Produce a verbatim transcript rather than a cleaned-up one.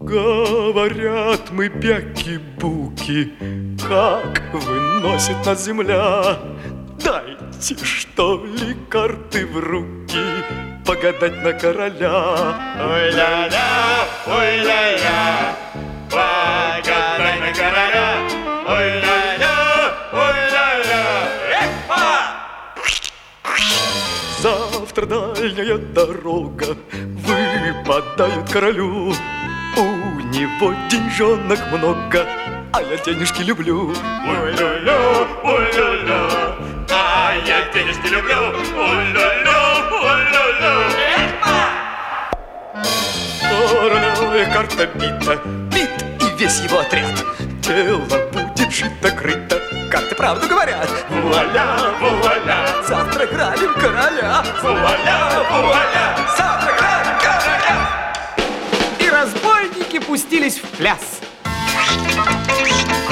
Говорят мы бяки-буки, как выносит нас земля. Дайте, что ли, карты в руки, погадать на короля. Ой-ля-ля, ой-ля-ля, погадай на короля. Ой-ля-ля, ой-ля-ля, эхо! Завтра дальняя дорога выпадает королю. У него деньжонок много, а я денежки люблю. Ой-ля-ля, ой-ля-ля, а я денежки люблю. Ой-ля-ля, ой-ля-ля, Королевая карта бита, бит и весь его отряд. Дело будет шито-крыто, карты правду говорят. вуаля, вуаля, Завтра грабим короля. вуаля, вуаля. Завтра грабим короля. И разбойники пустились в пляс.